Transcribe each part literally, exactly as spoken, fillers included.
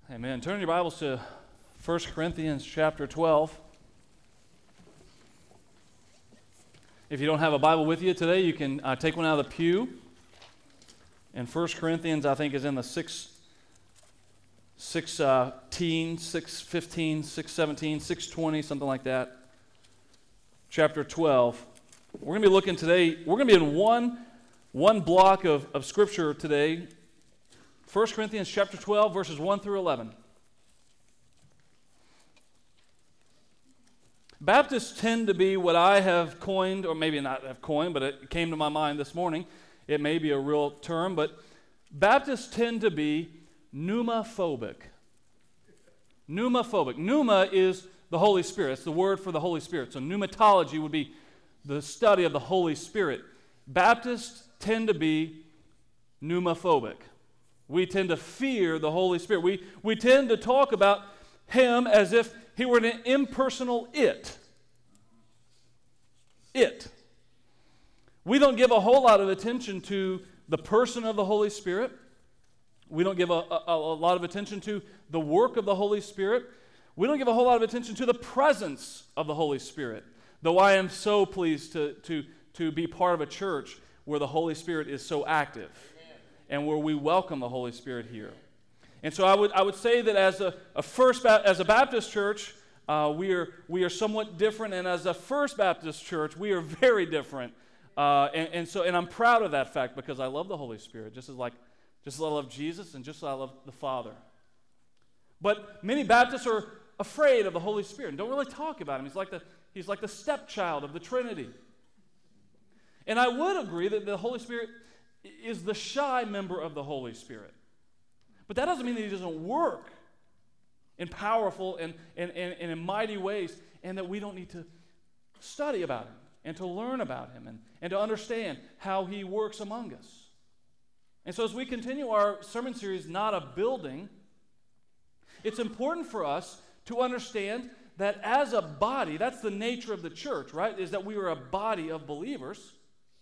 Amen. Turn your Bibles to First Corinthians chapter twelve. If you don't have a Bible with you today, you can uh, take one out of the pew. And First Corinthians, I think, is in the six, six uh, teen, six fifteen, six seventeen, six twenty, something like that. Chapter twelve. We're going to be looking today, we're going to be in one, one block of, of Scripture today. First Corinthians chapter twelve, verses one through eleven. Baptists tend to be what I have coined, or maybe not have coined, but it came to my mind this morning. It may be a real term, but Baptists tend to be pneumophobic. Pneumophobic. Pneuma is the Holy Spirit. It's the word for the Holy Spirit. So pneumatology would be the study of the Holy Spirit. Baptists tend to be pneumophobic. We tend to fear the Holy Spirit. We, we tend to talk about Him as if He were an impersonal it. It. We don't give a whole lot of attention to the person of the Holy Spirit. We don't give a, a, a lot of attention to the work of the Holy Spirit. We don't give a whole lot of attention to the presence of the Holy Spirit. Though I am so pleased to, to, to be part of a church where the Holy Spirit is so active. And where we welcome the Holy Spirit here. And so I would I would say that as a, a first as a Baptist church, uh, we are we are somewhat different, and as a First Baptist church, we are very different. Uh, and, and so and I'm proud of that fact because I love the Holy Spirit, just as like just as I love Jesus and just as I love the Father. But many Baptists are afraid of the Holy Spirit and don't really talk about Him. He's like the He's like the stepchild of the Trinity. And I would agree that the Holy Spirit is the shy member of the Holy Spirit. But that doesn't mean that He doesn't work in powerful and, and, and, and in mighty ways, and that we don't need to study about Him and to learn about Him and, and to understand how He works among us. And so as we continue our sermon series, Not a Building, it's important for us to understand that as a body, that's the nature of the church, right? Is that we are a body of believers.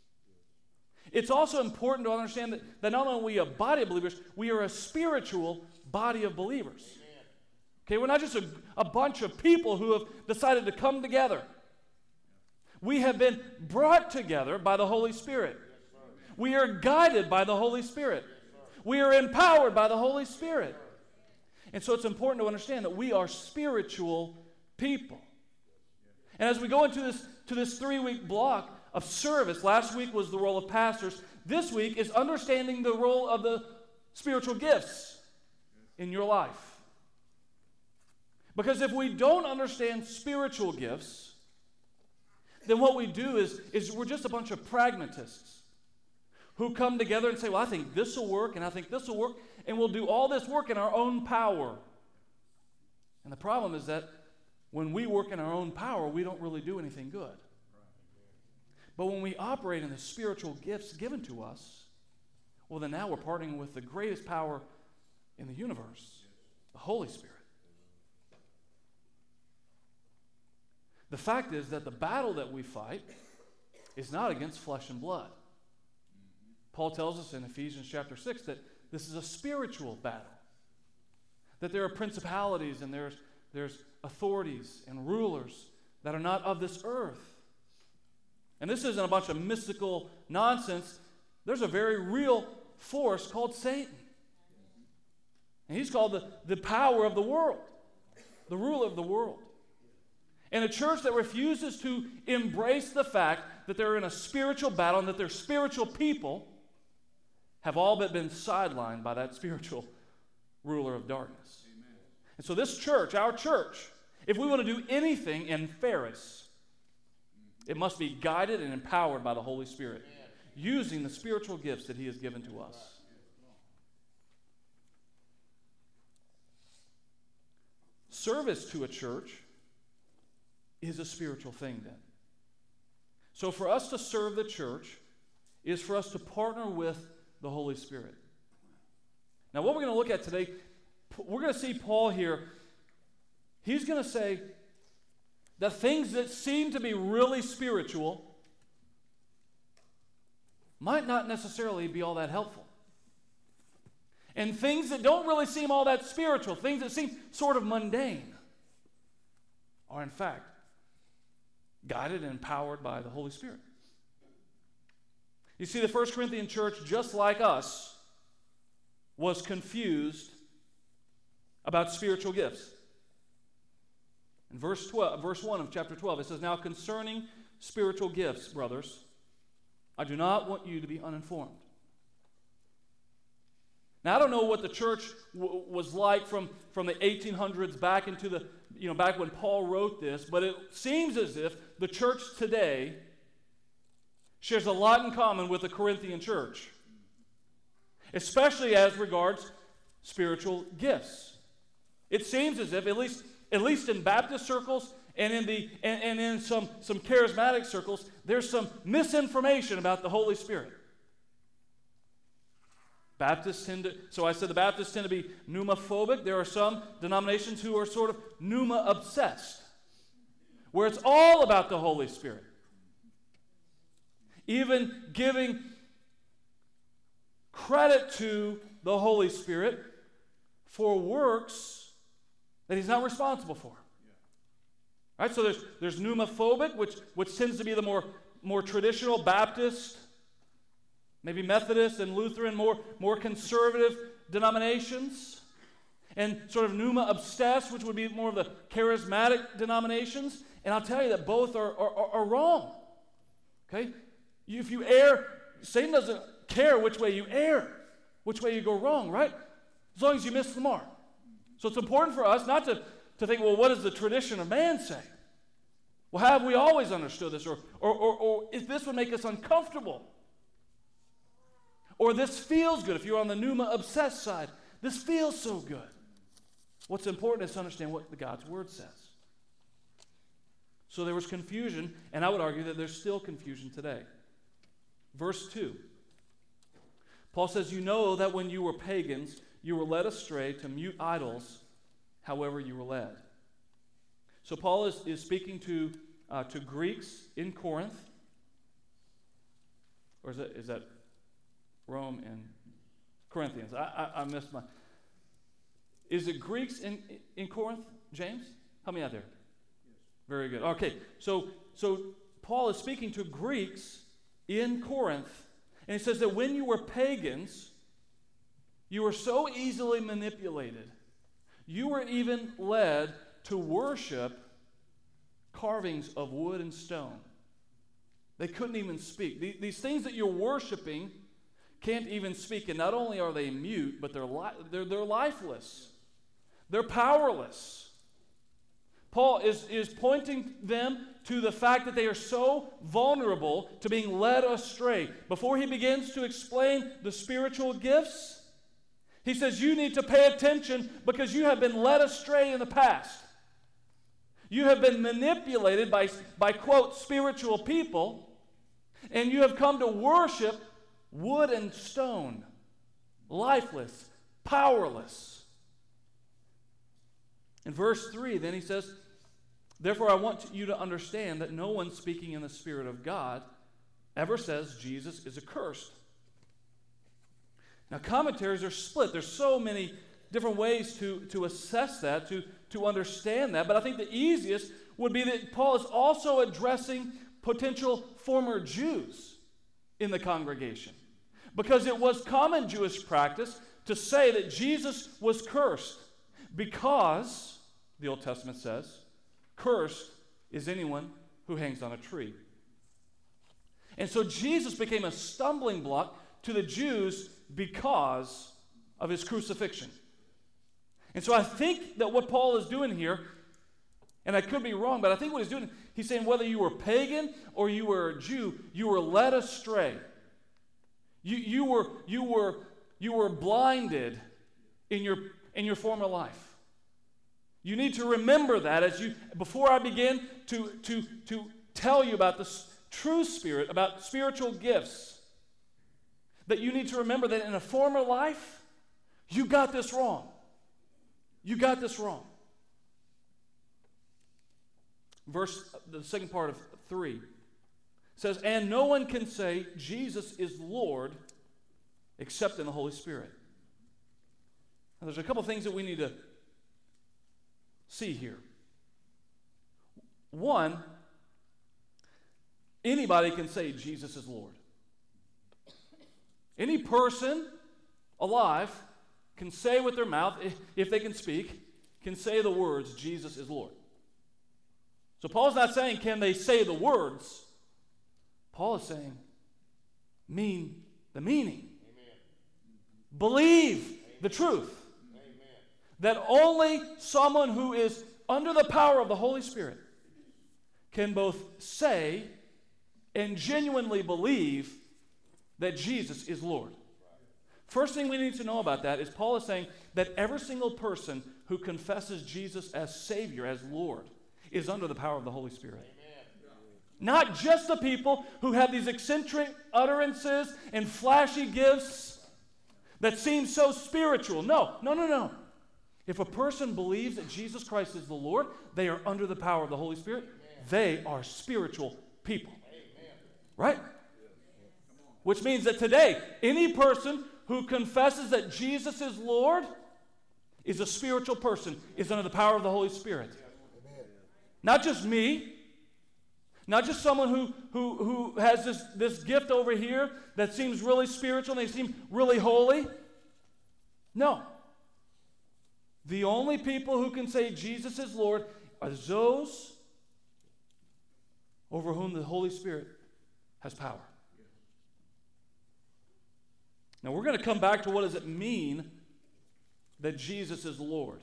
It's also important to understand that, that not only are we a body of believers, we are a spiritual body of believers. Amen. Okay, we're not just a, a bunch of people who have decided to come together. We have been brought together by the Holy Spirit. Yes, we are guided by the Holy Spirit. Yes, we are empowered by the Holy Spirit. And so it's important to understand that we are spiritual people. And as we go into this, to this three-week block of service, last week was the role of pastors. This week is understanding the role of the spiritual gifts in your life. Because if we don't understand spiritual gifts, then what we do is, is we're just a bunch of pragmatists who come together and say, well, I think this will work, and I think this will work, and we'll do all this work in our own power. And the problem is that when we work in our own power, we don't really do anything good. But when we operate in the spiritual gifts given to us, well, then now we're partnering with the greatest power in the universe, the Holy Spirit. The fact is that the battle that we fight is not against flesh and blood. Paul tells us in Ephesians chapter six that this is a spiritual battle, that there are principalities and there's, there's authorities and rulers that are not of this earth. And this isn't a bunch of mystical nonsense. There's a very real force called Satan. And he's called the, the power of the world, the ruler of the world. And a church that refuses to embrace the fact that they're in a spiritual battle and that they're spiritual people have all but been sidelined by that spiritual ruler of darkness. Amen. And so this church, our church, if we want to do anything in Ferris, it must be guided and empowered by the Holy Spirit, using the spiritual gifts that He has given to us. Service to a church is a spiritual thing then. So for us to serve the church is for us to partner with the Holy Spirit. Now what we're going to look at today, we're going to see Paul here. He's going to say, the things that seem to be really spiritual might not necessarily be all that helpful. and things that don't really seem all that spiritual, things that seem sort of mundane, are in fact guided and empowered by the Holy Spirit. You see, the First Corinthian church, just like us, was confused about spiritual gifts. In verse twelve, verse one of chapter twelve, it says, "Now concerning spiritual gifts, brothers, I do not want you to be uninformed." Now, I don't know what the church w- was like from, from the eighteen hundreds back into the, you know, back when Paul wrote this, but it seems as if the church today shares a lot in common with the Corinthian church, especially as regards spiritual gifts. It seems as if, at least, at least in Baptist circles and in, the, and, and in some, some charismatic circles, there's some misinformation about the Holy Spirit. Baptists tend to, so I said the Baptists tend to be pneumophobic. There are some denominations who are sort of pneuma obsessed, where it's all about the Holy Spirit. Even giving credit to the Holy Spirit for works that he's not responsible for. Yeah. Right? So there's there's pneumophobic, which which tends to be the more more traditional Baptist, maybe Methodist and Lutheran, more, more conservative denominations. And sort of pneuma obsessed, which would be more of the charismatic denominations. And I'll tell you that both are, are, are wrong. Okay? You, if you err, Satan doesn't care which way you err, which way you go wrong, right? As long as you miss the mark. So it's important for us not to, to think, well, what does the tradition of man say? Well, have we always understood this? Or, or, or, or if this would make us uncomfortable? Or this feels good. If you're on the pneuma obsessed side, this feels so good. What's important is to understand what the God's Word says. So there was confusion, and I would argue that there's still confusion today. Verse two. Paul says, "You know that when you were pagans, you were led astray to mute idols, however you were led." So Paul is, is speaking to, uh, to Greeks in Corinth. Or is that, is that Rome and Corinthians? I, I, I missed my... Is it Greeks in, in Corinth, James? Help me out there. Yes. Very good. Okay, so, so Paul is speaking to Greeks in Corinth, and he says that when you were pagans, you were so easily manipulated. You were even led to worship carvings of wood and stone. They couldn't even speak. These things that you're worshiping can't even speak, and not only are they mute, but they're, li- they're, they're lifeless. They're powerless. Paul is, is pointing them to the fact that they are so vulnerable to being led astray. Before he begins to explain the spiritual gifts, he says you need to pay attention because you have been led astray in the past. You have been manipulated by, by quote, spiritual people, and you have come to worship wood and stone, lifeless, powerless. In verse three, then he says, "Therefore I want you to understand that no one speaking in the Spirit of God ever says Jesus is accursed." Now, commentaries are split. There's so many different ways to, to assess that, to, to understand that, but I think the easiest would be that Paul is also addressing potential former Jews in the congregation. Because it was common Jewish practice to say that Jesus was cursed because, the Old Testament says, cursed is anyone who hangs on a tree. And so Jesus became a stumbling block to the Jews because of his crucifixion. And so I think that what Paul is doing here, and I could be wrong, but I think what he's doing, he's saying whether you were pagan or you were a Jew, you were led astray. You, you, were, you, were, you were blinded in your, in your former life. You need to remember that as you, before I begin to, to, to tell you about the true spirit, about spiritual gifts, that you need to remember that in a former life, you got this wrong. You got this wrong. Verse, the second part of three says, "And no one can say Jesus is Lord except in the Holy Spirit." Now, there's a couple things that we need to see here. One, anybody can say Jesus is Lord. Any person alive can say with their mouth, if they can speak, can say the words, Jesus is Lord. So Paul's not saying, can they say the words? Paul is saying, mean the meaning. Amen. Believe Amen. The truth. Amen. That only someone who is under the power of the Holy Spirit can both say and genuinely believe that Jesus is Lord. First thing we need to know about that is Paul is saying that every single person who confesses Jesus as Savior, as Lord, is under the power of the Holy Spirit. Amen. Not just the people who have these eccentric utterances and flashy gifts that seem so spiritual. No, no, no, no. If a person believes that Jesus Christ is the Lord, they are under the power of the Holy Spirit. Amen. They are spiritual people. Amen. Right? Which means that today, any person who confesses that Jesus is Lord is a spiritual person, is under the power of the Holy Spirit. Amen. Not just me, not just someone who, who, who has this, this gift over here that seems really spiritual and they seem really holy. No. The only people who can say Jesus is Lord are those over whom the Holy Spirit has power. Now we're going to come back to what does it mean that Jesus is Lord.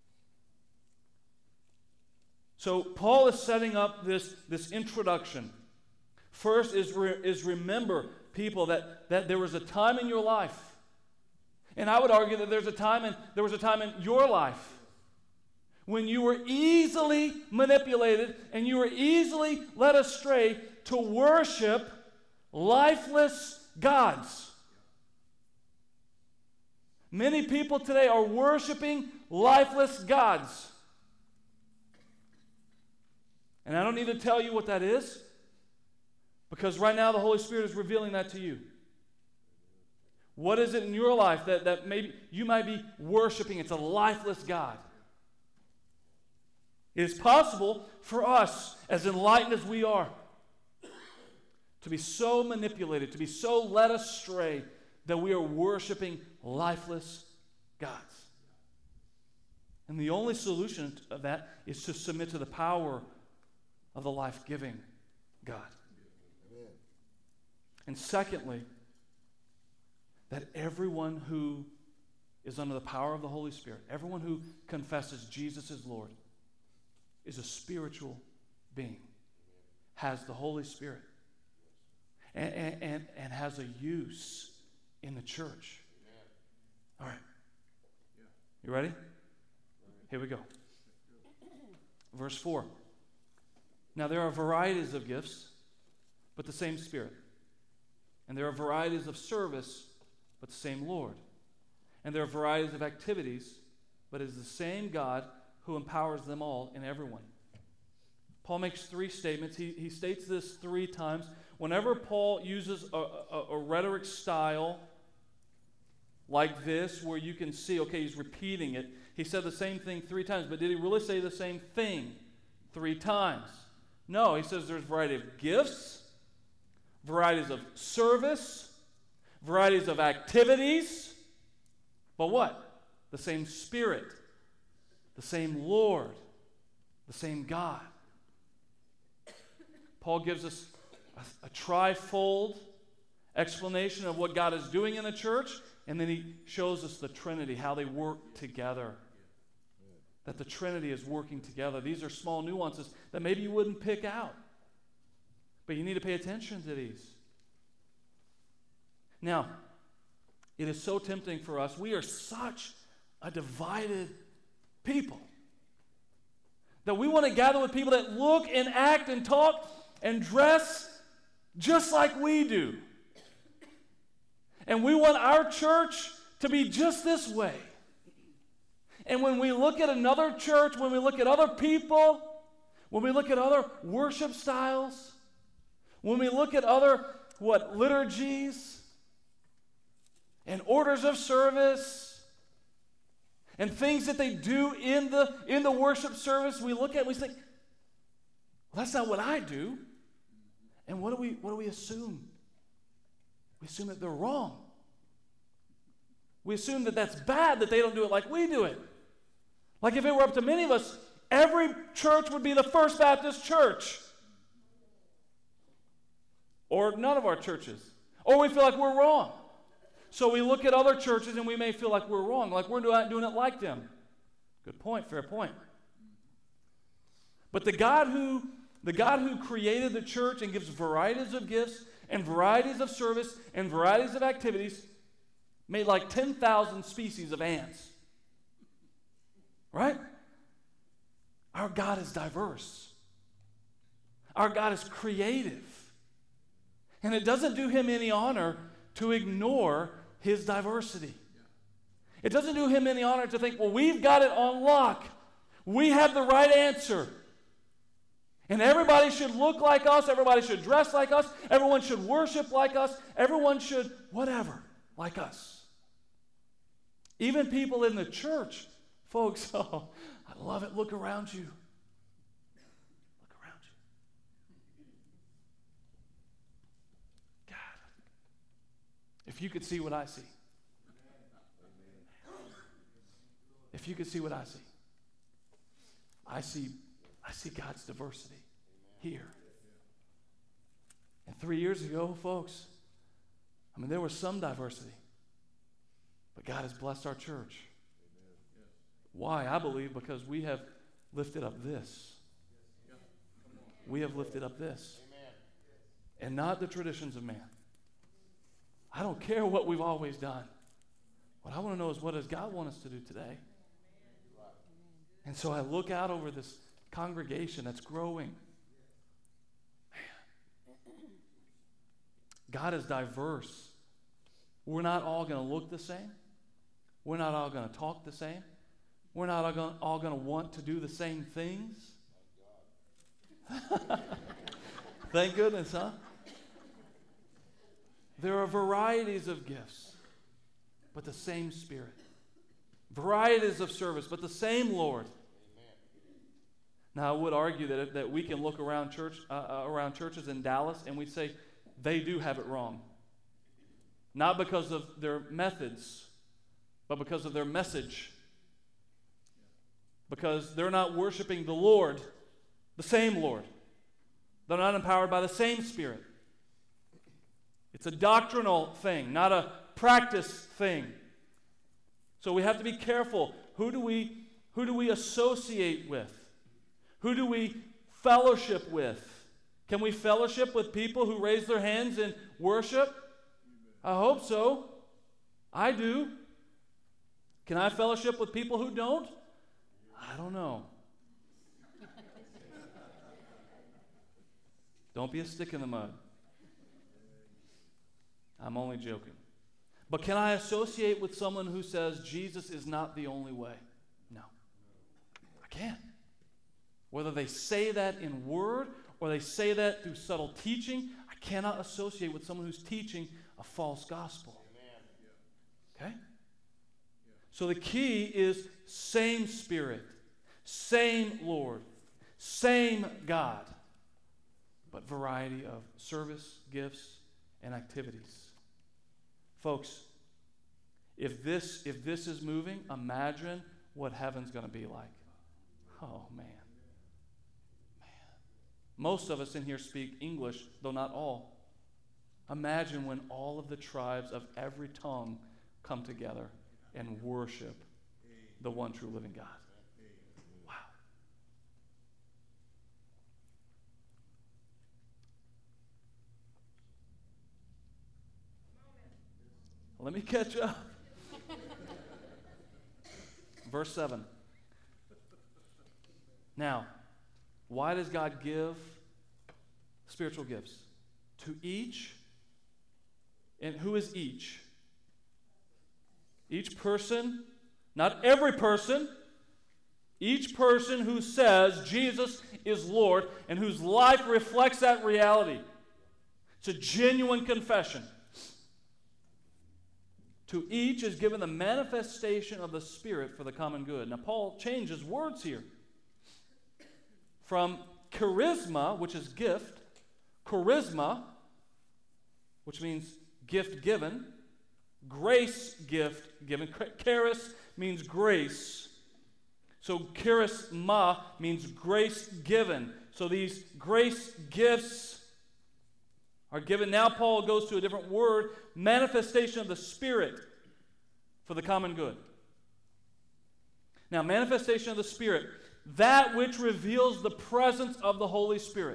So Paul is setting up this, this introduction. First is, re, is remember, people, that, that there was a time in your life. And I would argue that there's a time in, there was a time in your life when you were easily manipulated and you were easily led astray to worship lifeless gods. Many people today are worshiping lifeless gods. And I don't need to tell you what that is, because right now the Holy Spirit is revealing that to you. What is it in your life that, that maybe you might be worshiping? It's a lifeless God. It is possible for us, as enlightened as we are, to be so manipulated, to be so led astray that we are worshiping lifeless gods. And the only solution of that is to submit to the power of the life-giving God. Amen. And secondly, that everyone who is under the power of the Holy Spirit, everyone who confesses Jesus is Lord, is a spiritual being, has the Holy Spirit, and, and, and has a use in the church. All right. You ready? Here we go. Verse four. Now there are varieties of gifts, but the same Spirit. And there are varieties of service, but the same Lord. And there are varieties of activities, but it is the same God who empowers them all in everyone. Paul makes three statements. He, he states this three times. Whenever Paul uses a, a, a rhetoric style like this, where you can see, okay, he's repeating it. He said the same thing three times, but did he really say the same thing three times? No, he says there's a variety of gifts, varieties of service, varieties of activities, but what? The same Spirit, the same Lord, the same God. Paul gives us a, a trifold explanation of what God is doing in the church, and then he shows us the Trinity, how they work together. That the Trinity is working together. These are small nuances that maybe you wouldn't pick out, but you need to pay attention to these. Now, it is so tempting for us. We are such a divided people that we want to gather with people that look and act and talk and dress just like we do. And we want our church to be just this way. And when we look at another church, when we look at other people, when we look at other worship styles, when we look at other, what, liturgies and orders of service, and things that they do in the, in the worship service, we look at and we think, well, that's not what I do. And what do we, what do we assume? We assume that they're wrong. We assume that that's bad, that they don't do it like we do it. Like if it were up to many of us, every church would be the First Baptist Church. Or none of our churches. Or we feel like we're wrong. So we look at other churches and we may feel like we're wrong, like we're doing it like them. Good point, fair point. But the God who, the God who created the church and gives varieties of gifts and varieties of service and varieties of activities made like ten thousand species of ants. Right? Our God is diverse. Our God is creative. And it doesn't do him any honor to ignore his diversity. It doesn't do him any honor to think, well, we've got it on lock. We have the right answer. And everybody should look like us. Everybody should dress like us. Everyone should worship like us. Everyone should whatever like us. Even people in the church, folks, oh, I love it. Look around you. Look around you. God, if you could see what I see. If you could see what I see. I see, I see God's diversity here. And three years ago, folks, I mean, there was some diversity. But God has blessed our church. Why? I believe because we have lifted up this. We have lifted up this. And not the traditions of man. I don't care what we've always done. What I want to know is, what does God want us to do today? And so I look out over this congregation that's growing. Man. God is diverse. We're not all going to look the same. We're not all going to talk the same. We're not all going, all going to want to do the same things. Thank goodness, huh? There are varieties of gifts, but the same Spirit. Varieties of service, but the same Lord. Amen. Now, I would argue that, that we can look around church uh, around churches in Dallas and we say they do have it wrong. Not because of their methods, but because of their message. Because they're not worshiping the Lord, the same Lord. They're not empowered by the same Spirit. It's a doctrinal thing, not a practice thing. So we have to be careful. Who do we, who do we associate with? Who do we fellowship with? Can we fellowship with people who raise their hands in worship? I hope so. I do. Can I fellowship with people who don't? I don't know. Don't be a stick in the mud. I'm only joking. But can I associate with someone who says Jesus is not the only way? No. I can't. Whether they say that in word or they say that through subtle teaching, I cannot associate with someone who's teaching a false gospel. Okay? So the key is same Spirit, same Lord, same God, but variety of service, gifts, and activities. Folks, if this, if this is moving, imagine what heaven's going to be like. Oh, man. Man. Most of us in here speak English, though not all. Imagine when all of the tribes of every tongue come together and worship the one true living God. Wow. Let me catch up. Verse seven. Now, why does God give spiritual gifts? To each. And who is each? Each person, not every person, each person who says Jesus is Lord and whose life reflects that reality. It's a genuine confession. To each is given the manifestation of the Spirit for the common good. Now, Paul changes words here from charisma, which is gift, charisma, which means gift given, grace gift given. Charis means grace. So charisma means grace given. So these grace gifts are given. Now Paul goes to a different word, manifestation of the Spirit for the common good. Now, manifestation of the Spirit, that which reveals the presence of the Holy Spirit.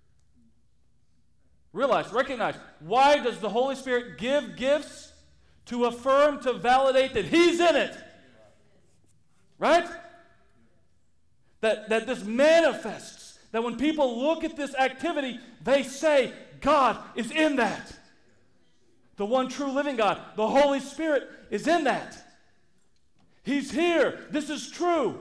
Realize, recognize, why does the Holy Spirit give gifts? To affirm, to validate that He's in it. Right? That, that this manifests. That when people look at this activity, they say, God is in that. The one true living God, the Holy Spirit is in that. He's here. This is true.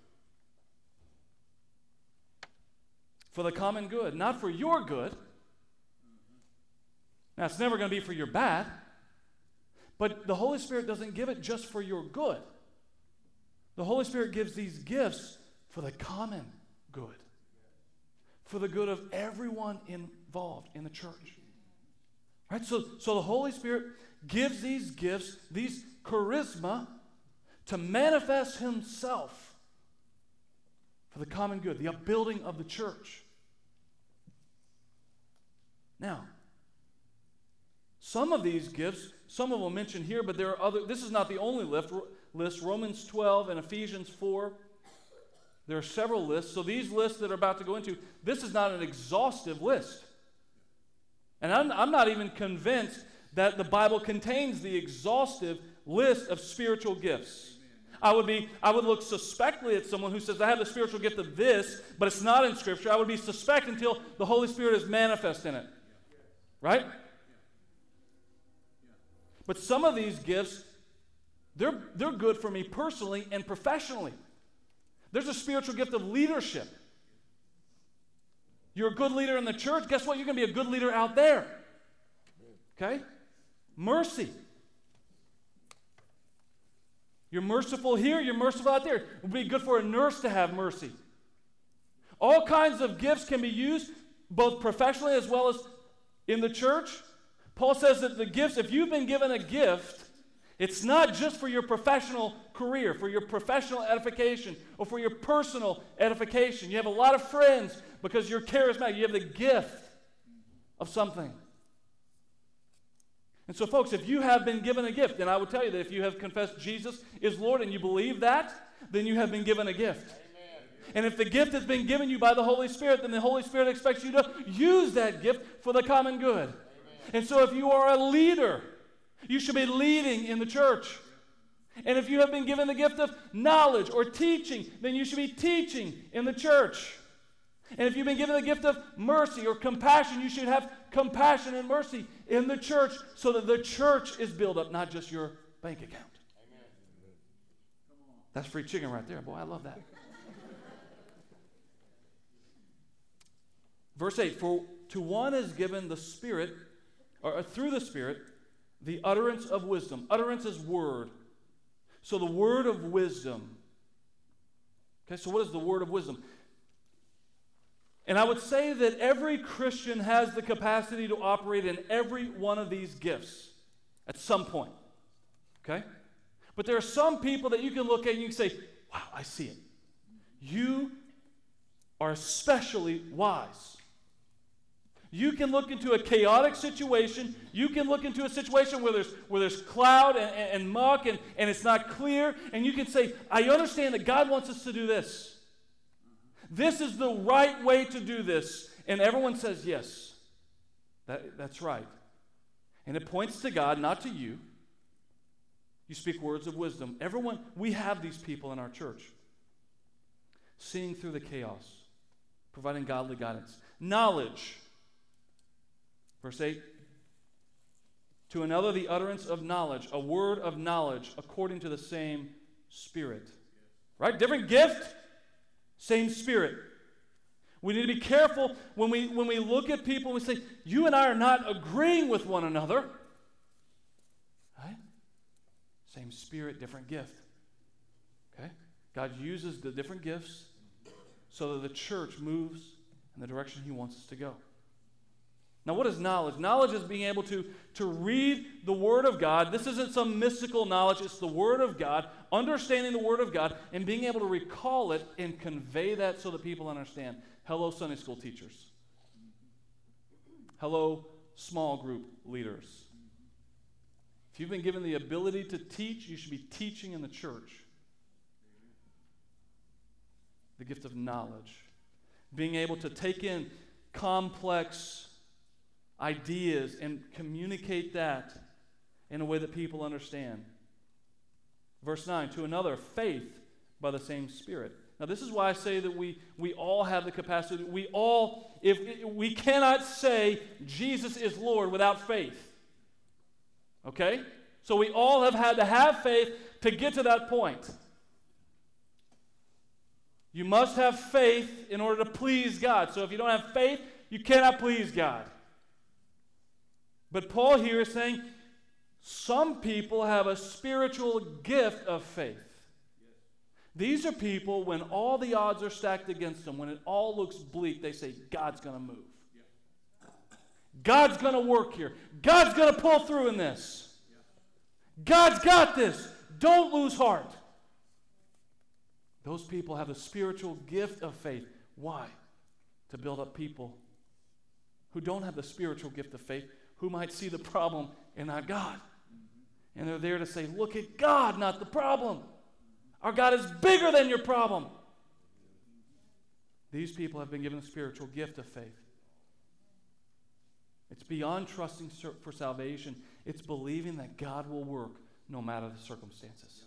For the common good, not for your good. Now, it's never going to be for your bad. But the Holy Spirit doesn't give it just for your good. The Holy Spirit gives these gifts for the common good. For the good of everyone involved in the church. Right? So, so the Holy Spirit gives these gifts, these charisma, to manifest Himself for the common good, the upbuilding of the church. Now, some of these gifts, some of them mentioned here, but there are other. This is not the only list. list. Romans twelve and Ephesians four. There are several lists. So these lists that are about to go into, this is not an exhaustive list. And I'm, I'm not even convinced that the Bible contains the exhaustive list of spiritual gifts. I would be, I would look suspectly at someone who says, I have the spiritual gift of this, but it's not in Scripture. I would be suspect until the Holy Spirit is manifest in it. Right? But some of these gifts, they're, they're good for me personally and professionally. There's a spiritual gift of leadership. You're a good leader in the church. Guess what? You're going to be a good leader out there. Okay? Mercy. You're merciful here. You're merciful out there. It would be good for a nurse to have mercy. All kinds of gifts can be used both professionally as well as in the church. Paul says that the gifts, if you've been given a gift, it's not just for your professional career, for your professional edification, or for your personal edification. You have a lot of friends because you're charismatic. You have the gift of something. And so, folks, if you have been given a gift, then I would tell you that if you have confessed Jesus is Lord and you believe that, then you have been given a gift. Amen. And if the gift has been given you by the Holy Spirit, then the Holy Spirit expects you to use that gift for the common good. Amen. And so if you are a leader, you should be leading in the church. And if you have been given the gift of knowledge or teaching, then you should be teaching in the church. And if you've been given the gift of mercy or compassion, you should have compassion and mercy in the church so that the church is built up, not just your bank account. Amen. That's free chicken right there. Boy, I love that. Verse eight, for to one is given the Spirit, or through the Spirit, the utterance of wisdom. Utterance is word. So the word of wisdom. Okay, so what is the word of wisdom? And I would say that every Christian has the capacity to operate in every one of these gifts at some point. Okay? But there are some people that you can look at and you can say, wow, I see it. You are especially wise. You can look into a chaotic situation. You can look into a situation where there's, where there's cloud and, and, and muck and, and it's not clear. And you can say, I understand that God wants us to do this. This is the right way to do this. And everyone says, yes, that, that's right. And it points to God, not to you. You speak words of wisdom. Everyone, we have these people in our church. Seeing through the chaos. Providing godly guidance. Knowledge. Verse eight. To another the utterance of knowledge. A word of knowledge according to the same Spirit. Right? Different gift. Same Spirit. We need to be careful when we when we look at people and we say, you and I are not agreeing with one another. Right? Same Spirit, different gift. Okay? God uses the different gifts so that the church moves in the direction He wants us to go. Now, what is knowledge? Knowledge is being able to, to read the Word of God. This isn't some mystical knowledge. It's the Word of God, understanding the Word of God, and being able to recall it and convey that so that people understand. Hello, Sunday school teachers. Hello, small group leaders. If you've been given the ability to teach, you should be teaching in the church. The gift of knowledge. Being able to take in complex ideas and communicate that in a way that people understand. Verse nine, to another, faith by the same Spirit. Now this is why I say that we, we all have the capacity. We all, if we cannot say Jesus is Lord without faith. Okay? So we all have had to have faith to get to that point. You must have faith in order to please God. So if you don't have faith, you cannot please God. But Paul here is saying some people have a spiritual gift of faith. These are people, when all the odds are stacked against them, when it all looks bleak, they say, God's going to move. God's going to work here. God's going to pull through in this. God's got this. Don't lose heart. Those people have a spiritual gift of faith. Why? To build up people who don't have the spiritual gift of faith, who might see the problem and not God. And they're there to say, look at God, not the problem. Our God is bigger than your problem. These people have been given the spiritual gift of faith. It's beyond trusting for salvation. It's believing that God will work no matter the circumstances.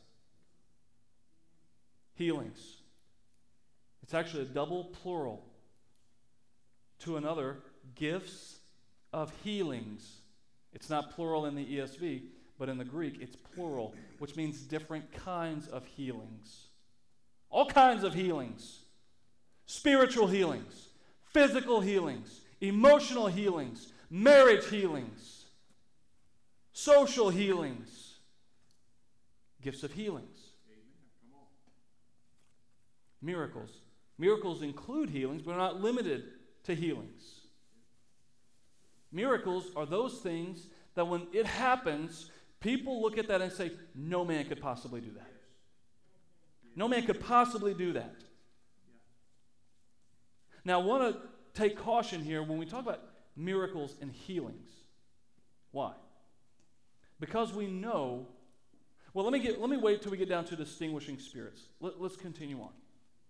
Healings. It's actually a double plural. To another, gifts of healings. It's not plural in the E S V, but in the Greek it's plural, which means different kinds of healings. All kinds of healings. Spiritual healings, physical healings, emotional healings, marriage healings, social healings, gifts of healings. Miracles. Miracles include healings, but are not limited to healings. Miracles are those things that when it happens, people look at that and say, no man could possibly do that. No man could possibly do that. Now, I want to take caution here when we talk about miracles and healings. Why? Because we know, well, let me get let me wait till we get down to distinguishing spirits. Let, let's continue on.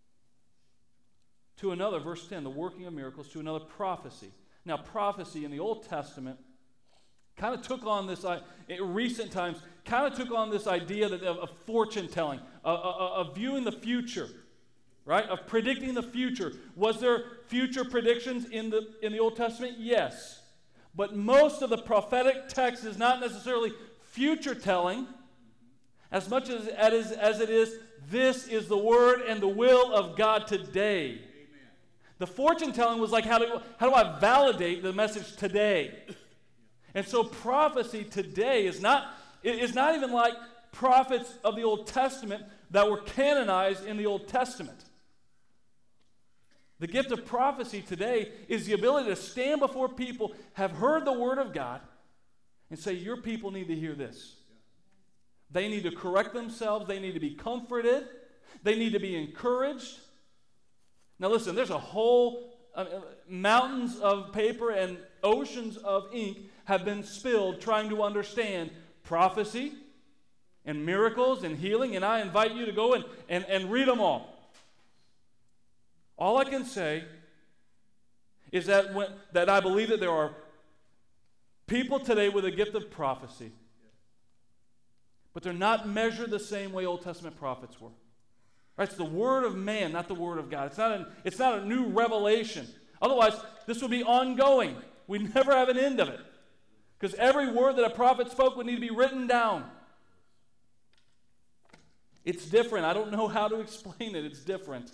To another, verse ten, the working of miracles, to another, prophecy. Now, prophecy in the Old Testament kind of took on this, uh, in recent times, kind of took on this idea that, of, of fortune telling, of, of, of viewing the future, right? Of predicting the future. Was there future predictions in the, in the Old Testament? Yes. But most of the prophetic text is not necessarily future telling, as much as, as, as it is, this is the word and the will of God today. The fortune telling was like, how do, how do I validate the message today? And so prophecy today is not, it is not even like prophets of the Old Testament that were canonized in the Old Testament. The gift of prophecy today is the ability to stand before people, have heard the word of God, and say, your people need to hear this. They need to correct themselves. They need to be comforted. They need to be encouraged. Now listen, there's a whole, uh, mountains of paper and oceans of ink have been spilled trying to understand prophecy and miracles and healing, and I invite you to go and, and, and read them all. All I can say is that, when, that I believe that there are people today with a gift of prophecy, but they're not measured the same way Old Testament prophets were. Right? It's the word of man, not the word of God. It's not, an, it's not a new revelation. Otherwise, this would be ongoing. We'd never have an end of it. Because every word that a prophet spoke would need to be written down. It's different. I don't know how to explain it. It's different.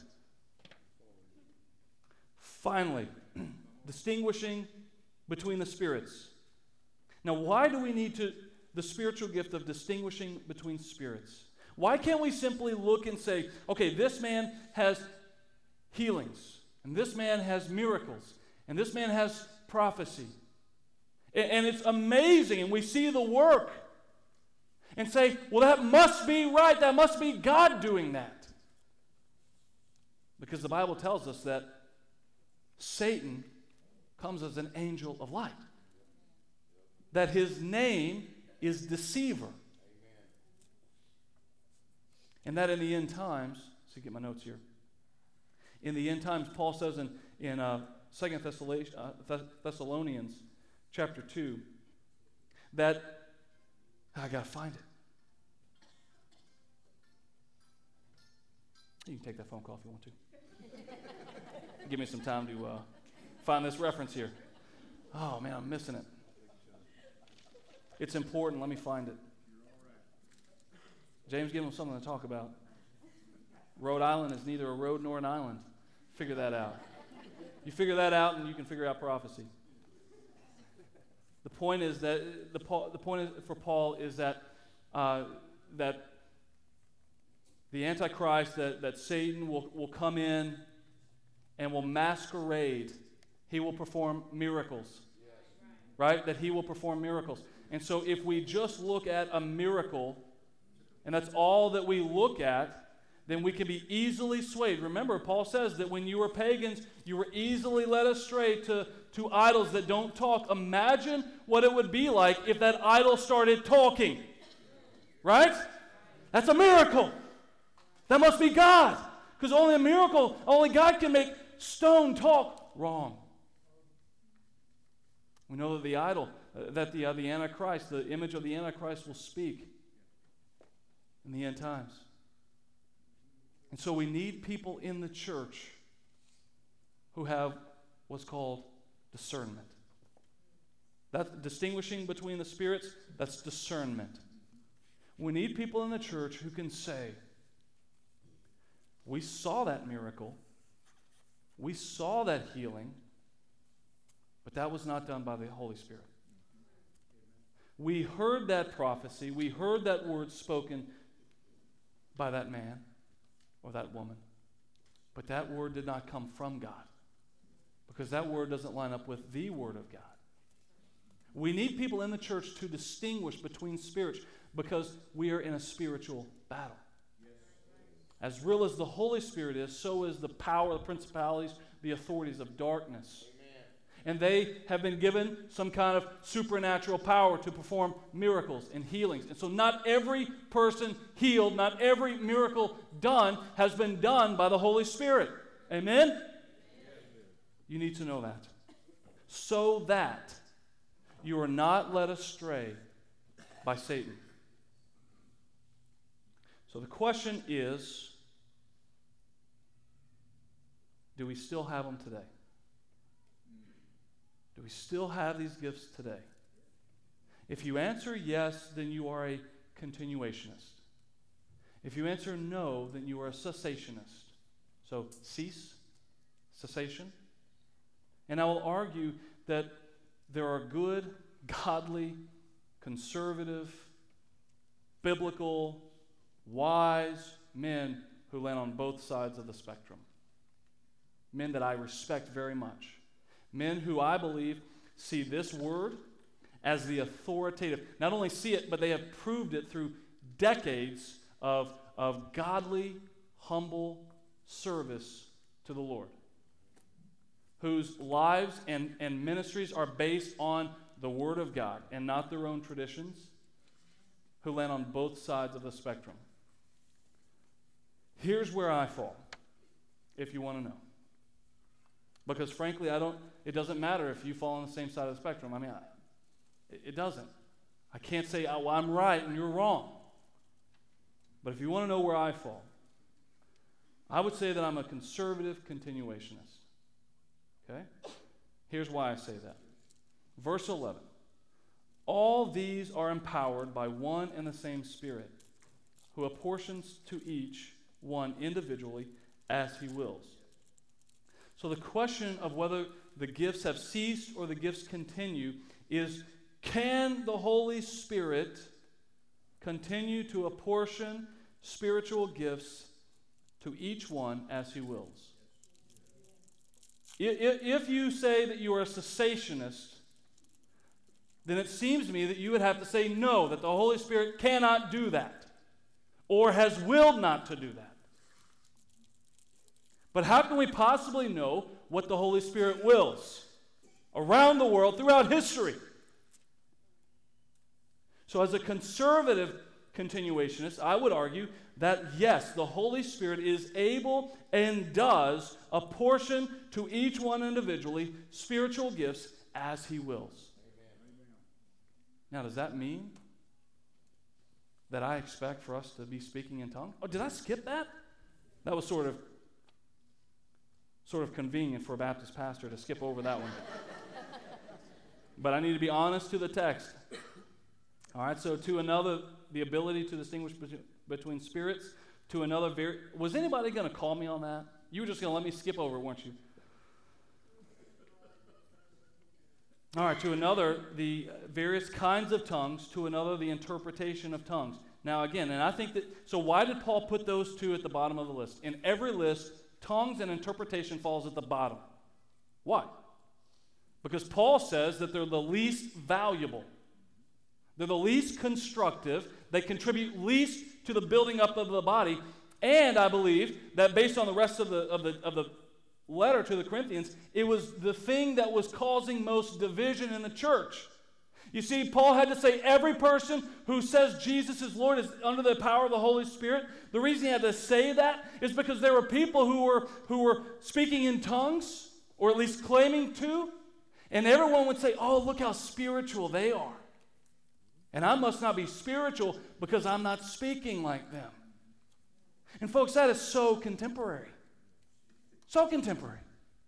Finally, distinguishing between the spirits. Now, why do we need to the spiritual gift of distinguishing between spirits? Why can't we simply look and say, okay, this man has healings, and this man has miracles, and this man has prophecy. And, and it's amazing, and we see the work, and say, well, that must be right. That must be God doing that. Because the Bible tells us that Satan comes as an angel of light. That his name is Deceiver. And that in the end times, let's see, get my notes here. In the end times, Paul says in, in uh, Second Thessalonians chapter two, that, I got to find it. You can take that phone call if you want to. Give me some time to uh, find this reference here. Oh, man, I'm missing it. It's important. Let me find it. James, give them something to talk about. Rhode Island is neither a road nor an island. Figure that out. You figure that out, and you can figure out prophecy. The point is that the, the point is, for Paul is that uh, that the Antichrist, that, that Satan will, will come in and will masquerade. He will perform miracles. Right? That he will perform miracles. And so if we just look at a miracle, and that's all that we look at, then we can be easily swayed. Remember, Paul says that when you were pagans, you were easily led astray to, to idols that don't talk. Imagine what it would be like if that idol started talking. Right? That's a miracle. That must be God. Because only a miracle, only God can make stone talk. Wrong. We know that the idol, uh, that the, uh, the Antichrist, the image of the Antichrist will speak in the end times. And so we need people in the church who have what's called discernment. That's distinguishing between the spirits, that's discernment. We need people in the church who can say, we saw that miracle, we saw that healing, but that was not done by the Holy Spirit. We heard that prophecy, we heard that word spoken by that man or that woman, but that word did not come from God, because that word doesn't line up with the Word of God. We need people in the church to distinguish between spirits, because we are in a spiritual battle. As real as the Holy Spirit is, so is the power, the principalities, the authorities of darkness. Amen. And they have been given some kind of supernatural power to perform miracles and healings. And so not every person healed, not every miracle done has been done by the Holy Spirit. Amen? Amen. You need to know that. So that you are not led astray by Satan. So the question is, do we still have them today? Do we still have these gifts today? If you answer yes, then you are a continuationist. If you answer no, then you are a cessationist. So cease, cessation. And I will argue that there are good, godly, conservative, biblical, wise men who land on both sides of the spectrum. Men that I respect very much. Men who I believe see this word as the authoritative. Not only see it, but they have proved it through decades of, of godly, humble service to the Lord. Whose lives and, and ministries are based on the Word of God and not their own traditions. Who land on both sides of the spectrum. Here's where I fall, if you want to know. Because frankly, I don't. It doesn't matter if you fall on the same side of the spectrum. I mean, I, it, it doesn't. I can't say, oh, well, I'm right and you're wrong. But if you want to know where I fall, I would say that I'm a conservative continuationist. Okay? Here's why I say that. Verse eleven. All these are empowered by one and the same Spirit, who apportions to each one individually as he wills. So the question of whether the gifts have ceased or the gifts continue is, Can the Holy Spirit continue to apportion spiritual gifts to each one as he wills? If you say that you are a cessationist, then it seems to me that you would have to say no, that the Holy Spirit cannot do that, or has willed not to do that. But how can we possibly know what the Holy Spirit wills around the world throughout history? So as a conservative continuationist, I would argue that yes, the Holy Spirit is able and does apportion to each one individually spiritual gifts as he wills. Amen. Now, does that mean that I expect for us to be speaking in tongues? Oh, did I skip that? That was sort of sort of convenient for a Baptist pastor to skip over that one. But I need to be honest to the text. All right, so to another, the ability to distinguish between, between spirits, to another, very, was anybody going to call me on that? You were just going to let me skip over it, weren't you? All right, to another, the various kinds of tongues, to another, the interpretation of tongues. Now again, and I think that, so why did Paul put those two at the bottom of the list? In every list, tongues and interpretation falls at the bottom. Why? Because Paul says that they're the least valuable. They're the least constructive. They contribute least to the building up of the body. And I believe that based on the rest of the, of the, of the letter to the Corinthians, it was the thing that was causing most division in the church. You see, Paul had to say every person who says Jesus is Lord is under the power of the Holy Spirit. The reason he had to say that is because there were people who were, who were speaking in tongues, or at least claiming to, and everyone would say, oh, look how spiritual they are. And I must not be spiritual because I'm not speaking like them. And folks, that is so contemporary. So contemporary.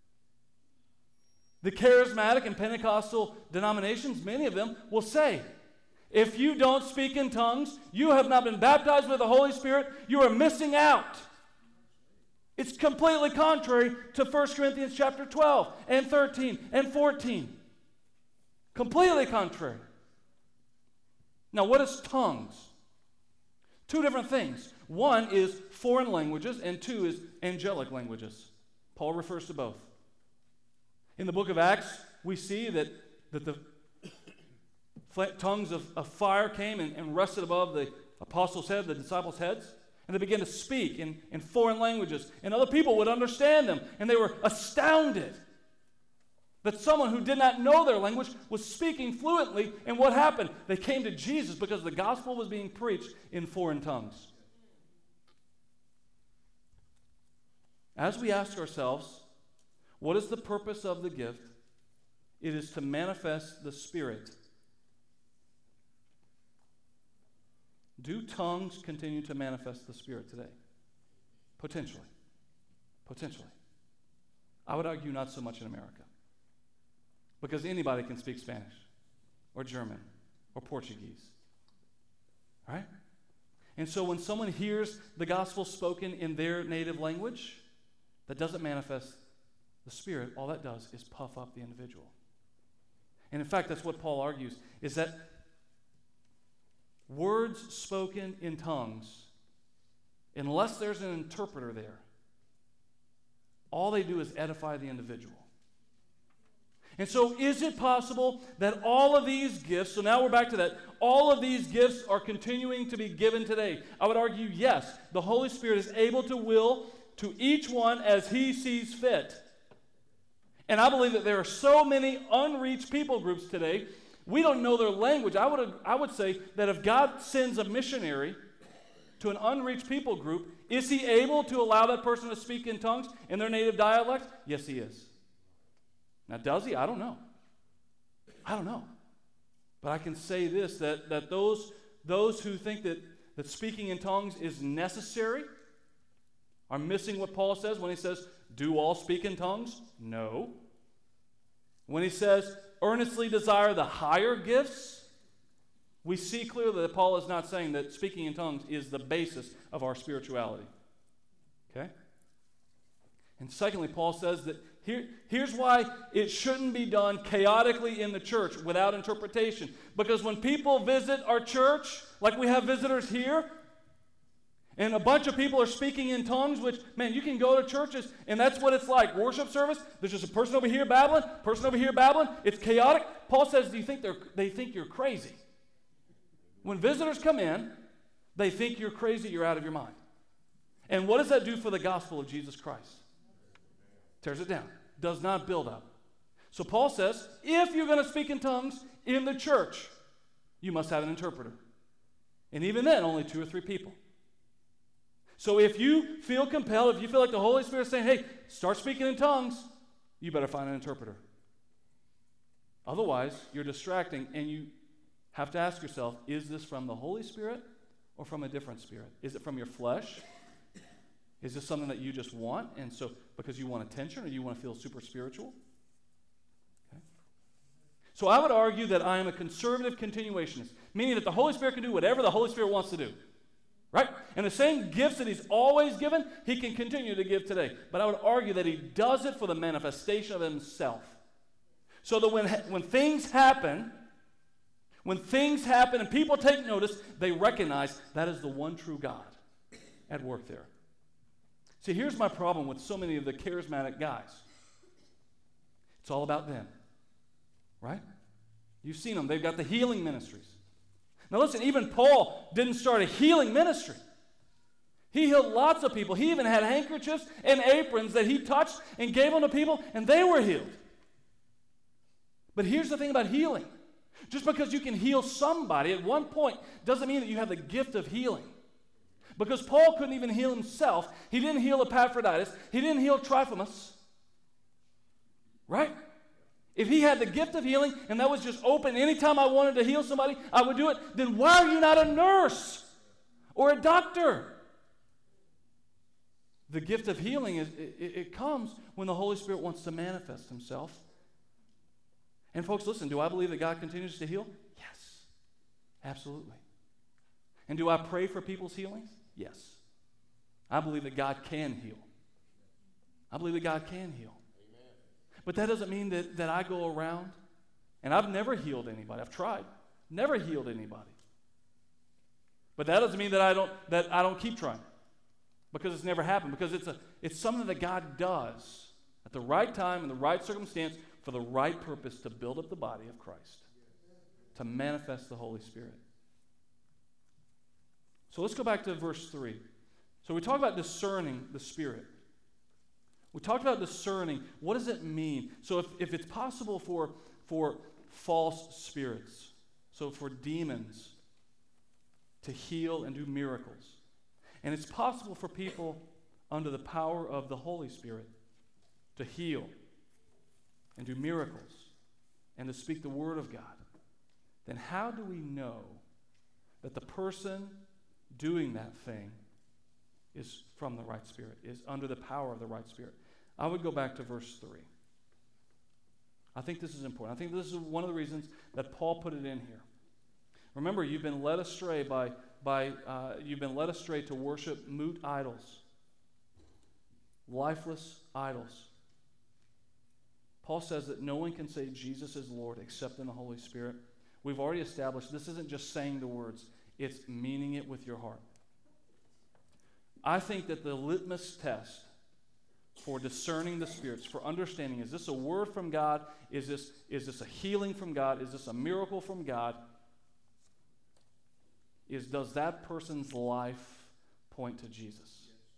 The charismatic and Pentecostal denominations, many of them, will say, if you don't speak in tongues, you have not been baptized with the Holy Spirit, you are missing out. It's completely contrary to First Corinthians chapter twelve and thirteen and fourteen. Completely contrary. Now, what is tongues? Two different things. One is foreign languages, and two is angelic languages. Paul refers to both. In the book of Acts, we see that, that the tongues of, of fire came and, and rested above the apostles' head, the disciples' heads, and they began to speak in, in foreign languages, and other people would understand them, and they were astounded that someone who did not know their language was speaking fluently, and what happened? They came to Jesus because the gospel was being preached in foreign tongues. As we ask ourselves, what is the purpose of the gift? It is to manifest the Spirit. Do tongues continue to manifest the Spirit today? Potentially. Potentially. I would argue not so much in America. Because anybody can speak Spanish or German or Portuguese. Right? And so when someone hears the gospel spoken in their native language, that doesn't manifest the Spirit. All that does is puff up the individual. And in fact, that's what Paul argues, is that words spoken in tongues, unless there's an interpreter there, all they do is edify the individual. And so is it possible that all of these gifts, so now we're back to that, all of these gifts are continuing to be given today? I would argue yes. The Holy Spirit is able to will to each one as he sees fit. And I believe that there are so many unreached people groups today, we don't know their language. I would, I would say that if God sends a missionary to an unreached people group, is he able to allow that person to speak in tongues in their native dialect? Yes, he is. Now, does he? I don't know. I don't know. But I can say this, that, that those, those who think that, that speaking in tongues is necessary are missing what Paul says when he says, do all speak in tongues? No. When he says, earnestly desire the higher gifts, we see clearly that Paul is not saying that speaking in tongues is the basis of our spirituality. Okay? And secondly, Paul says that Here, here's why it shouldn't be done chaotically in the church without interpretation. Because when people visit our church, like we have visitors here, and a bunch of people are speaking in tongues, which, man, you can go to churches, and that's what it's like. Worship service, there's just a person over here babbling, person over here babbling. It's chaotic. Paul says, do you think they're, they think you're crazy? When visitors come in, they think you're crazy, you're out of your mind. And what does that do for the gospel of Jesus Christ? Tears it down. Does not build up. So Paul says, if you're going to speak in tongues in the church, you must have an interpreter. And even then, only two or three people. So if you feel compelled, if you feel like the Holy Spirit is saying, hey, start speaking in tongues, you better find an interpreter. Otherwise, you're distracting, and you have to ask yourself, is this from the Holy Spirit or from a different spirit? Is it from your flesh? Is this something that you just want, and so because you want attention or you want to feel super spiritual? Okay. So I would argue that I am a conservative continuationist, meaning that the Holy Spirit can do whatever the Holy Spirit wants to do. Right? And the same gifts that he's always given, he can continue to give today. But I would argue that he does it for the manifestation of himself. So that when, when things happen, when things happen and people take notice, they recognize that is the one true God at work there. See, here's my problem with so many of the charismatic guys. It's all about them. Right? You've seen them. They've got the healing ministries. Now listen, even Paul didn't start a healing ministry. He healed lots of people. He even had handkerchiefs and aprons that he touched and gave them to people, and they were healed. But here's the thing about healing. Just because you can heal somebody at one point doesn't mean that you have the gift of healing. Because Paul couldn't even heal himself. He didn't heal Epaphroditus. He didn't heal Trophimus. Right? If he had the gift of healing and that was just open anytime I wanted to heal somebody, I would do it. Then why are you not a nurse or a doctor? The gift of healing, is it, it comes when the Holy Spirit wants to manifest himself. And folks, listen, do I believe that God continues to heal? Yes, absolutely. And do I pray for people's healings? Yes. I believe that God can heal. I believe that God can heal. But that doesn't mean that, that I go around, and I've never healed anybody. I've tried. Never healed anybody. But that doesn't mean that I don't that I don't keep trying. Because it's never happened. Because it's a it's something that God does at the right time, in the right circumstance, for the right purpose to build up the body of Christ. To manifest the Holy Spirit. So let's go back to verse three. So we talk about discerning the Spirit. We talked about discerning. What does it mean? So if, if it's possible for, for false spirits, so for demons to heal and do miracles, and it's possible for people under the power of the Holy Spirit to heal and do miracles and to speak the word of God, then how do we know that the person doing that thing is from the right spirit, is under the power of the right spirit? I would go back to verse three. I think this is important. I think this is one of the reasons that Paul put it in here. Remember, you've been led astray by, by uh, you've been led astray to worship moot idols, lifeless idols. Paul says that no one can say Jesus is Lord except in the Holy Spirit. We've already established this isn't just saying the words, it's meaning it with your heart. I think that the litmus test for discerning the spirits, for understanding, is this a word from God? Is this, is this a healing from God? Is this a miracle from God? Is does that person's life point to Jesus?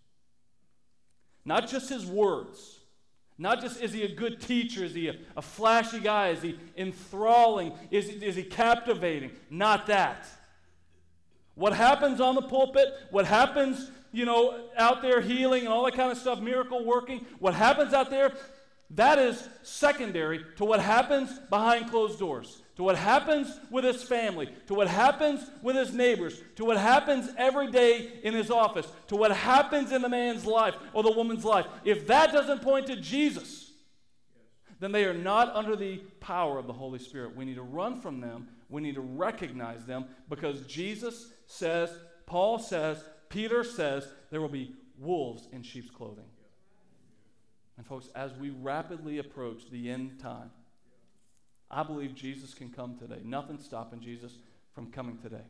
Not just his words. Not just is he a good teacher? Is he a, a flashy guy? Is he enthralling? Is, is he captivating? Not that. What happens on the pulpit, what happens, you know, out there healing and all that kind of stuff, miracle working, what happens out there, that is secondary to what happens behind closed doors, to what happens with his family, to what happens with his neighbors, to what happens every day in his office, to what happens in the man's life or the woman's life. If that doesn't point to Jesus, then they are not under the power of the Holy Spirit. We need to run from them. We need to recognize them because Jesus says, Paul says, Peter says, there will be wolves in sheep's clothing. And folks, as we rapidly approach the end time, I believe Jesus can come today. Nothing's stopping Jesus from coming today.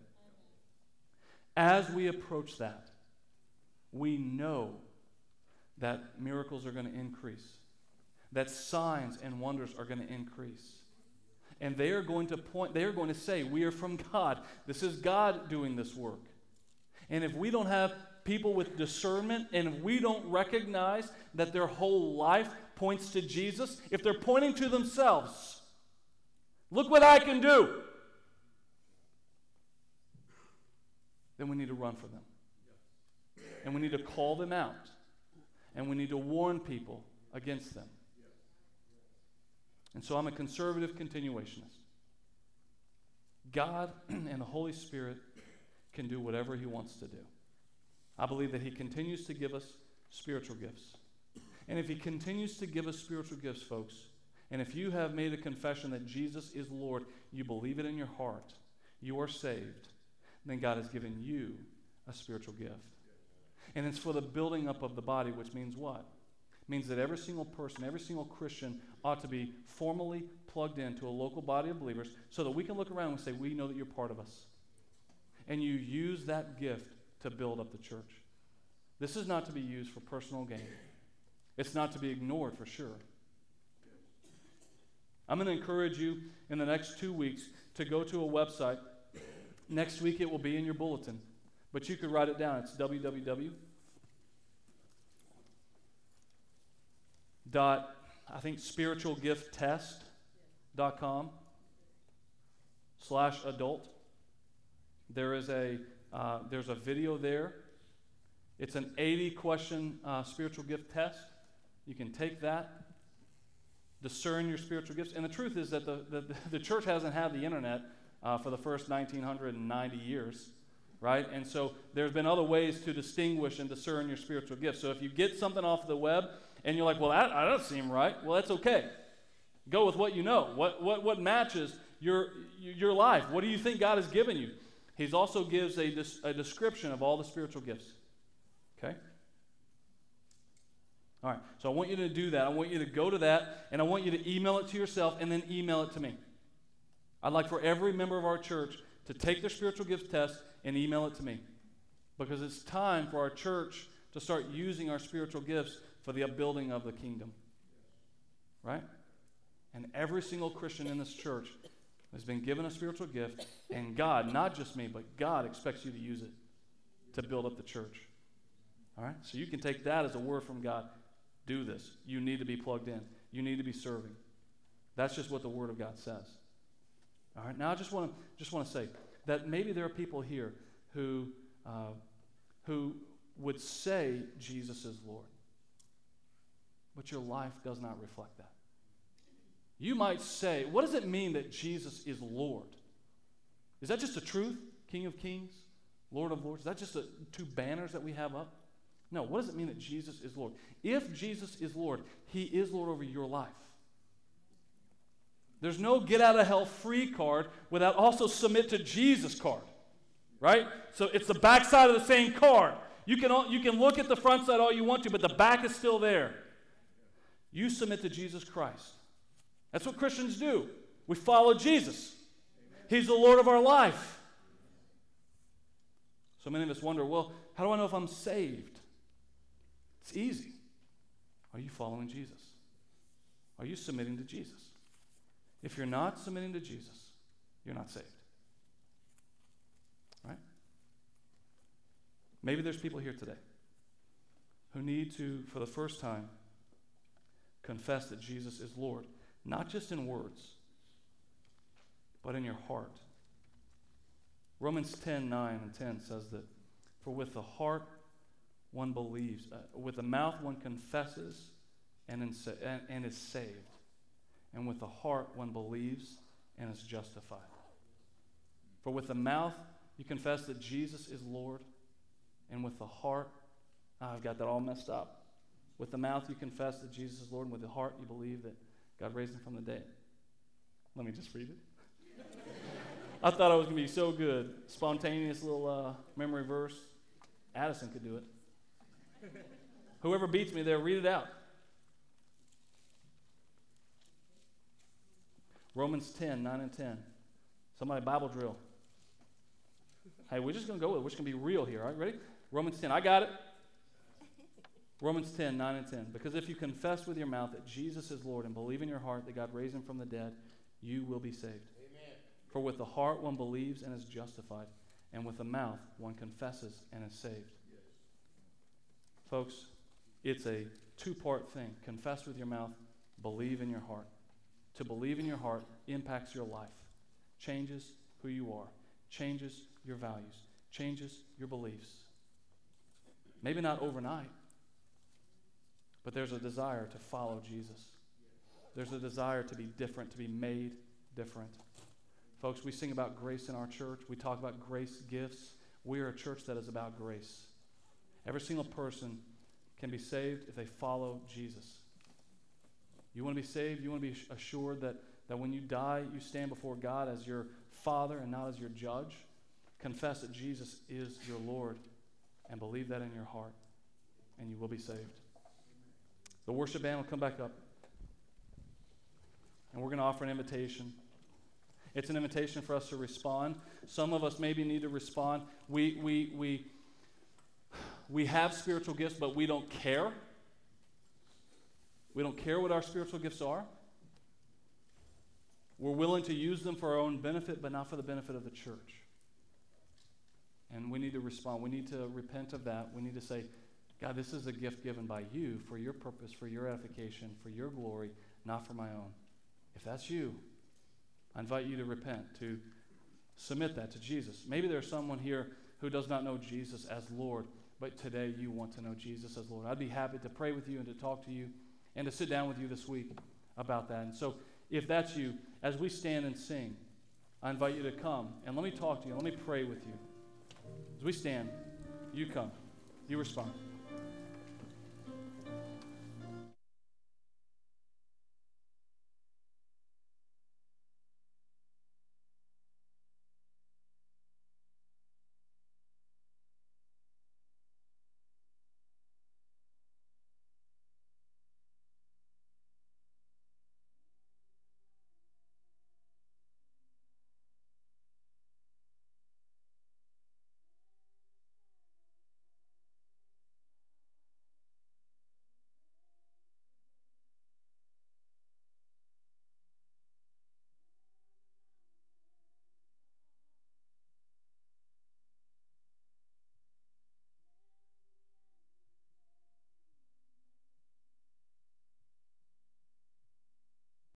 As we approach that, we know that miracles are going to increase, that signs and wonders are going to increase. And they are going to point, they are going to say, we are from God. This is God doing this work. And if we don't have people with discernment, and if we don't recognize that their whole life points to Jesus, if they're pointing to themselves, look what I can do, then we need to run for them. And we need to call them out. And we need to warn people against them. And so I'm a conservative continuationist. God and the Holy Spirit can do whatever he wants to do. I believe that he continues to give us spiritual gifts. And if he continues to give us spiritual gifts, folks, and if you have made a confession that Jesus is Lord, you believe it in your heart, you are saved, then God has given you a spiritual gift. And it's for the building up of the body, which means what? It means that every single person, every single Christian ought to be formally plugged into a local body of believers so that we can look around and say, we know that you're part of us. And you use that gift to build up the church. This is not to be used for personal gain. It's not to be ignored for sure. I'm going to encourage you in the next two weeks to go to a website. Next week it will be in your bulletin, but you could write it down. It's w w w dot I think spiritual gift test dot com slash adult. There is a uh, there's a video there. It's an eighty question uh, spiritual gift test. You can take that, discern your spiritual gifts. And the truth is that the the, the church hasn't had the internet uh, for the first nineteen ninety years, right? And so there's been other ways to distinguish and discern your spiritual gifts. So if you get something off the web and you're like, well, that, that doesn't seem right, well, that's okay. Go with what you know. What what what matches your your life? What do you think God has given you? He also gives a, a description of all the spiritual gifts. Okay? All right, so I want you to do that. I want you to go to that, and I want you to email it to yourself and then email it to me. I'd like for every member of our church to take their spiritual gift test and email it to me, because it's time for our church to start using our spiritual gifts for the upbuilding of the kingdom. Right? And every single Christian in this church has been given a spiritual gift, and God, not just me, but God expects you to use it to build up the church. All right? So you can take that as a word from God. Do this. You need to be plugged in. You need to be serving. That's just what the Word of God says. All right? Now I just want to just want to say that maybe there are people here who uh, who would say Jesus is Lord, but your life does not reflect that. You might say, what does it mean that Jesus is Lord? Is that just a truth? King of Kings, Lord of Lords? Is that just a, two banners that we have up? No, what does it mean that Jesus is Lord? If Jesus is Lord, he is Lord over your life. There's no get out of hell free card without also submit to Jesus card, right? So it's the back side of the same card. You can, all, you can look at the front side all you want to, but the back is still there. You submit to Jesus Christ. That's what Christians do. We follow Jesus. He's the Lord of our life. So many of us wonder, well, how do I know if I'm saved? It's easy. Are you following Jesus? Are you submitting to Jesus? If you're not submitting to Jesus, you're not saved. Right? Maybe there's people here today who need to, for the first time, confess that Jesus is Lord. Not just in words, but in your heart. Romans ten, nine and ten says that, for with the heart one believes, uh, with the mouth one confesses and, in, and, and is saved. And with the heart one believes and is justified. For with the mouth you confess that Jesus is Lord, and with the heart, oh, I've got that all messed up. With the mouth you confess that Jesus is Lord, and with the heart you believe that God raised him from the dead. Let me just read it. I thought I was going to be so good. Spontaneous little uh, memory verse. Addison could do it. Whoever beats me there, read it out. Romans ten, nine and ten. Somebody Bible drill. Hey, we're just going to go with it. We're just going to be real here. All right, ready? Romans ten. I got it. Romans ten, nine and ten. Because if you confess with your mouth that Jesus is Lord and believe in your heart that God raised him from the dead, you will be saved. Amen. For with the heart one believes and is justified, and with the mouth one confesses and is saved. Yes. Folks, it's a two-part thing. Confess with your mouth, believe in your heart. To believe in your heart impacts your life, changes who you are, changes your values, changes your beliefs. Maybe not overnight, but there's a desire to follow Jesus. There's a desire to be different, to be made different. Folks, we sing about grace in our church. We talk about grace gifts. We are a church that is about grace. Every single person can be saved if they follow Jesus. You want to be saved? You want to be assured that, that when you die, you stand before God as your Father and not as your judge? Confess that Jesus is your Lord and believe that in your heart, and you will be saved. The worship band will come back up, and we're going to offer an invitation. It's an invitation for us to respond. Some of us maybe need to respond. We, we, we, we have spiritual gifts, but we don't care. We don't care what our spiritual gifts are. We're willing to use them for our own benefit, but not for the benefit of the church. And we need to respond. We need to repent of that. We need to say, God, this is a gift given by you for your purpose, for your edification, for your glory, not for my own. If that's you, I invite you to repent, to submit that to Jesus. Maybe there's someone here who does not know Jesus as Lord, but today you want to know Jesus as Lord. I'd be happy to pray with you and to talk to you and to sit down with you this week about that. And so if that's you, as we stand and sing, I invite you to come and let me talk to you. Let me pray with you. As we stand, you come. You respond.